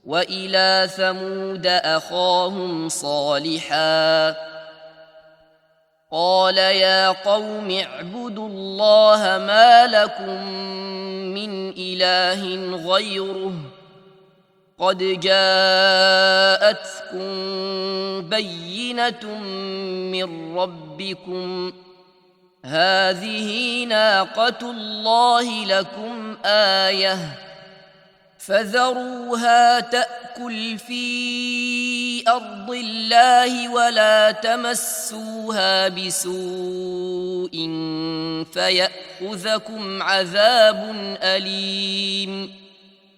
وإلى ثمود أخاهم صالحا قال يا قوم اعبدوا الله ما لكم من إله غيره قد جاءتكم بينة من ربكم هذه ناقة الله لكم آية فذروها تأكل في أرض الله ولا تمسوها بسوء فيأخذكم عذاب أليم